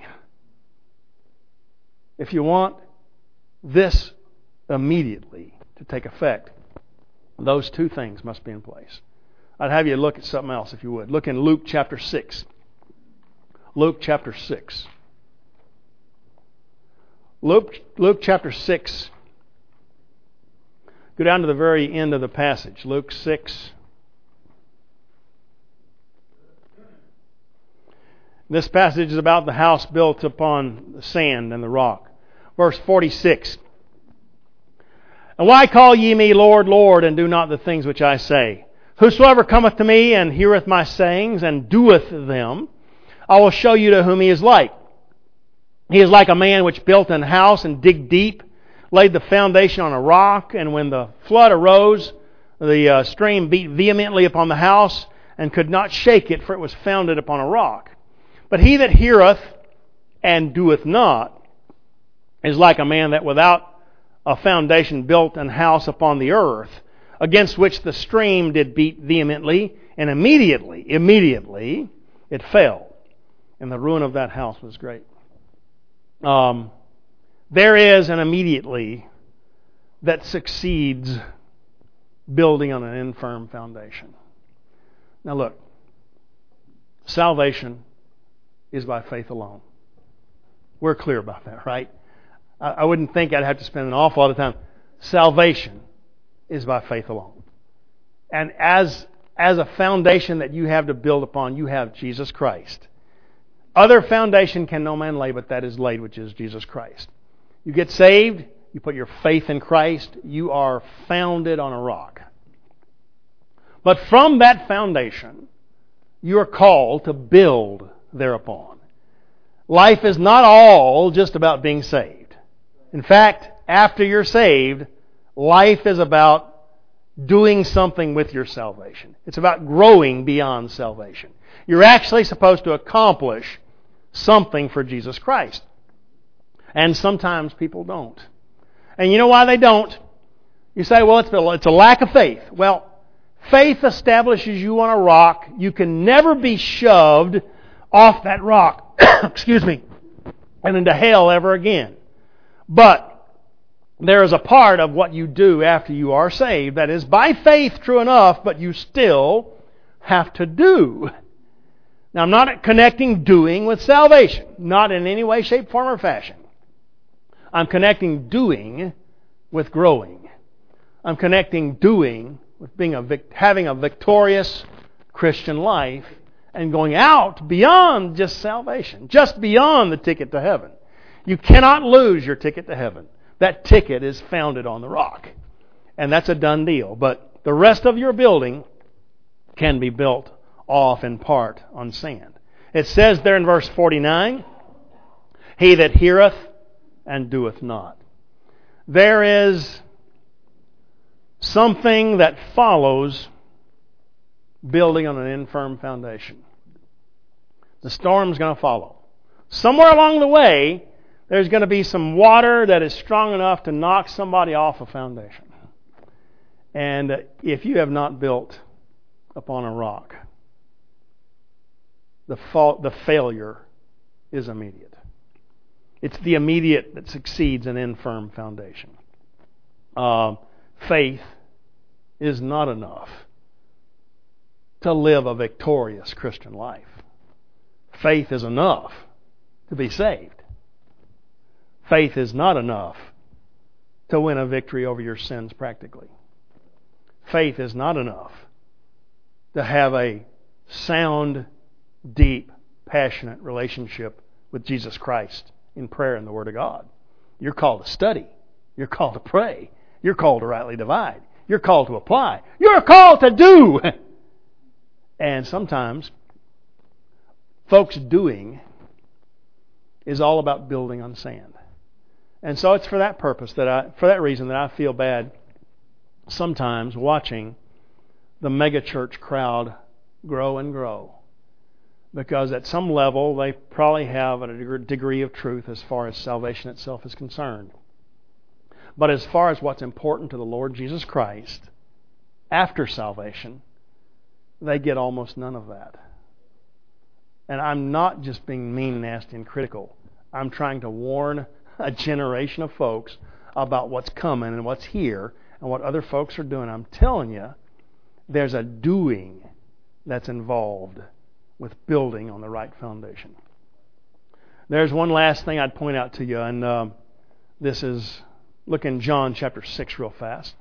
If you want this immediately to take effect, those two things must be in place. I'd have you look at something else if you would. Look in Luke chapter six. Luke chapter six. Luke, Luke chapter six. Go down to the very end of the passage. Luke six. This passage is about the house built upon the sand and the rock. Verse forty-six. And why call ye me Lord, Lord, and do not the things which I say? Whosoever cometh to me and heareth my sayings and doeth them, I will show you to whom he is like. He is like a man which built an house and digged deep, laid the foundation on a rock, and when the flood arose, the uh, stream beat vehemently upon the house and could not shake it, for it was founded upon a rock. But he that heareth and doeth not is like a man that without a foundation built an house upon the earth, against which the stream did beat vehemently, and immediately, immediately, it fell, and the ruin of that house was great. Um, there is an immediately that succeeds building on an infirm foundation. Now look, salvation is by faith alone. We're clear about that, right? I, I wouldn't think I'd have to spend an awful lot of time. Salvation is by faith alone. And as, as a foundation that you have to build upon, you have Jesus Christ. Other foundation can no man lay, but that is laid, which is Jesus Christ. You get saved, you put your faith in Christ, you are founded on a rock. But from that foundation, you are called to build thereupon. Life is not all just about being saved. In fact, after you're saved, life is about doing something with your salvation. It's about growing beyond salvation. You're actually supposed to accomplish something for Jesus Christ. And sometimes people don't. And you know why they don't? You say, well, it's a, it's a lack of faith. Well, faith establishes you on a rock. You can never be shoved off that rock, excuse me, and into hell ever again. But there is a part of what you do after you are saved that is by faith, true enough, but you still have to do. Now, I'm not connecting doing with salvation. Not in any way, shape, form, or fashion. I'm connecting doing with growing. I'm connecting doing with being a vic- having a victorious Christian life and going out beyond just salvation, just beyond the ticket to heaven. You cannot lose your ticket to heaven. That ticket is founded on the rock. And that's a done deal. But the rest of your building can be built off in part on sand. It says there in verse forty-nine, he that heareth and doeth not. There is something that follows building on an infirm foundation. The storm's going to follow. Somewhere along the way, there's going to be some water that is strong enough to knock somebody off a foundation. And if you have not built upon a rock, the fault, the failure is immediate. It's the immediate that succeeds an infirm foundation. Uh, faith is not enough to live a victorious Christian life. Faith is enough to be saved. Faith is not enough to win a victory over your sins practically. Faith is not enough to have a sound, deep, passionate relationship with Jesus Christ in prayer and the Word of God. You're called to study. You're called to pray. You're called to rightly divide. You're called to apply. You're called to do. And sometimes, folks doing is all about building on sand. And so it's for that purpose, that I, for that reason, that I feel bad sometimes watching the megachurch crowd grow and grow. Because at some level, they probably have a degree of truth as far as salvation itself is concerned. But as far as what's important to the Lord Jesus Christ after salvation, they get almost none of that. And I'm not just being mean, nasty, and critical. I'm trying to warn a generation of folks about what's coming and what's here and what other folks are doing. I'm telling you, there's a doing that's involved with building on the right foundation. There's one last thing I'd point out to you, and uh, this is, look in John chapter six real fast.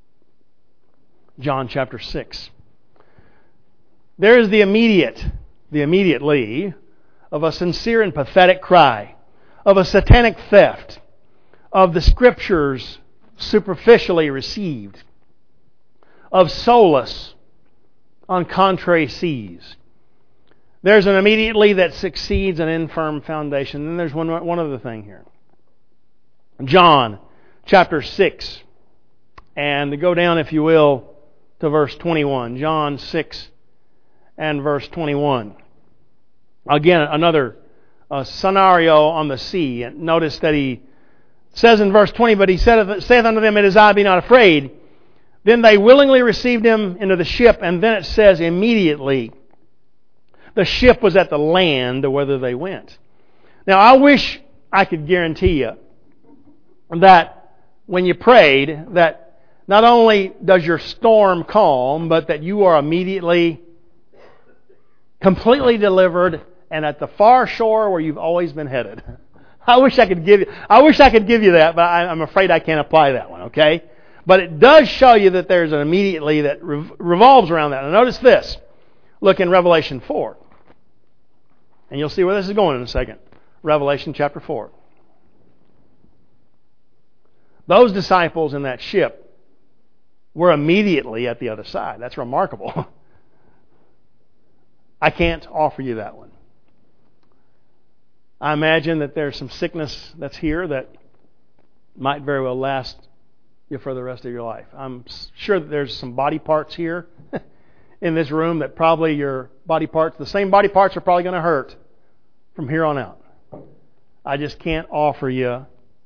John chapter six. There is the immediate, the immediately of a sincere and pathetic cry, of a satanic theft, of the Scriptures superficially received, of solace on contrary seas. There's an immediately that succeeds an infirm foundation. Then there's one, one other thing here. John chapter six. And go down, if you will, to verse twenty-one. John six and verse twenty-one. Again, another uh, scenario on the sea. And notice that he says in verse twenty, but he saith, saith unto them, it is I, be not afraid. Then they willingly received him into the ship, and then it says immediately the ship was at the land whither they went. Now, I wish I could guarantee you that when you prayed, that not only does your storm calm, but that you are immediately completely delivered and at the far shore where you've always been headed. I wish I could give you, I wish I could give you that, but I'm afraid I can't apply that one, okay? But it does show you that there's an immediately that revolves around that. Now notice this. Look in Revelation four. And you'll see where this is going in a second. Revelation chapter four. Those disciples in that ship were immediately at the other side. That's remarkable. I can't offer you that one. I imagine that there's some sickness that's here that might very well last you for the rest of your life. I'm sure that there's some body parts here in this room that probably your body parts, the same body parts are probably going to hurt from here on out. I just can't offer you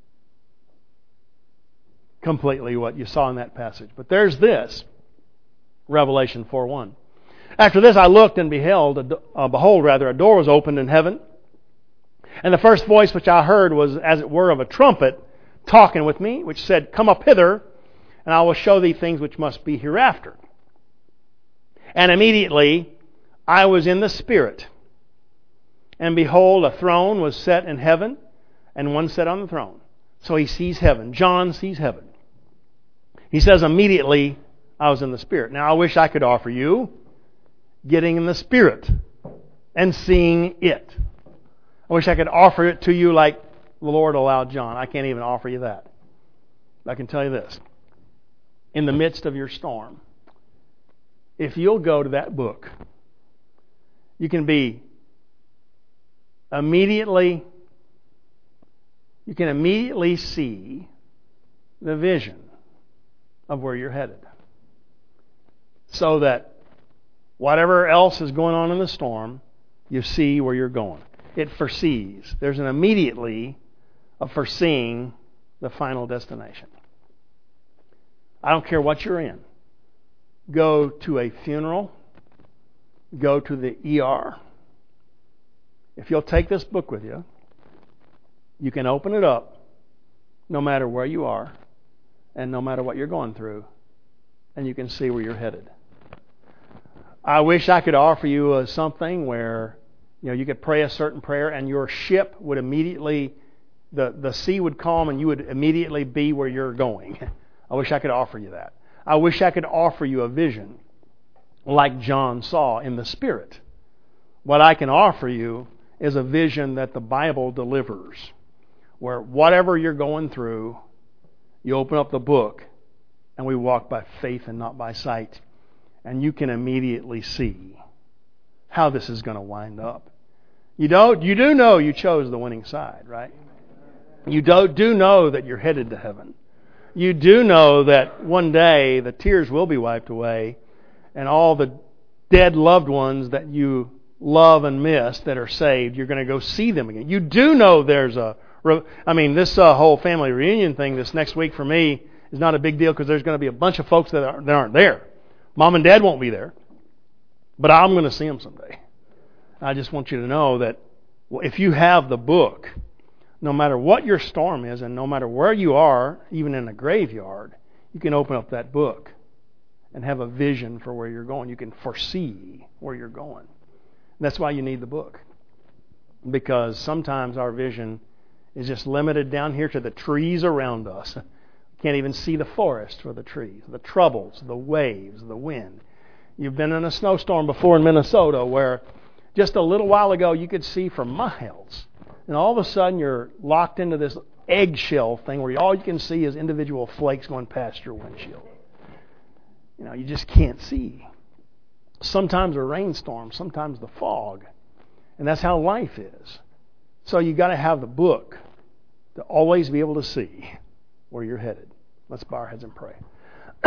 completely what you saw in that passage. But there's this, Revelation four one. After this I looked and beheld, uh, behold rather, a door was opened in heaven. And the first voice which I heard was as it were of a trumpet talking with me, which said, come up hither, and I will show thee things which must be hereafter. And immediately I was in the Spirit. And behold, a throne was set in heaven, and one sat on the throne. So he sees heaven. John sees heaven. He says, immediately I was in the Spirit. Now, I wish I could offer you getting in the Spirit and seeing it. I wish I could offer it to you like the Lord allowed John. I can't even offer you that. I can tell you this. In the midst of your storm, if you'll go to that book, you can be immediately, you can immediately see the vision of where you're headed. So that whatever else is going on in the storm, you see where you're going. It foresees. There's an immediately of foreseeing the final destination. I don't care what you're in. Go to a funeral. Go to the E R. If you'll take this book with you, you can open it up no matter where you are and no matter what you're going through, and you can see where you're headed. I wish I could offer you uh, something where you know you could pray a certain prayer and your ship would immediately, the, the sea would calm and you would immediately be where you're going. I wish I could offer you that. I wish I could offer you a vision like John saw in the Spirit. What I can offer you is a vision that the Bible delivers, where whatever you're going through, you open up the book and we walk by faith and not by sight. And you can immediately see how this is going to wind up. You don't, you do know you chose the winning side, right? You do, do know that you're headed to heaven. You do know that one day the tears will be wiped away and all the dead loved ones that you love and miss that are saved, you're going to go see them again. You do know there's a... I mean, this uh, whole family reunion thing this next week for me is not a big deal because there's going to be a bunch of folks that, are, that aren't there. Mom and Dad won't be there, but I'm going to see them someday. I just want you to know that if you have the book, no matter what your storm is and no matter where you are, even in a graveyard, you can open up that book and have a vision for where you're going. You can foresee where you're going. That's why you need the book. Because sometimes our vision is just limited down here to the trees around us. Can't even see the forest for the trees, the troubles, the waves, the wind. You've been in a snowstorm before in Minnesota where just a little while ago you could see for miles. And all of a sudden you're locked into this eggshell thing where all you can see is individual flakes going past your windshield. You know, you just can't see. Sometimes a rainstorm, sometimes the fog. And that's how life is. So you got to have the book to always be able to see where you're headed. Let's bow our heads and pray.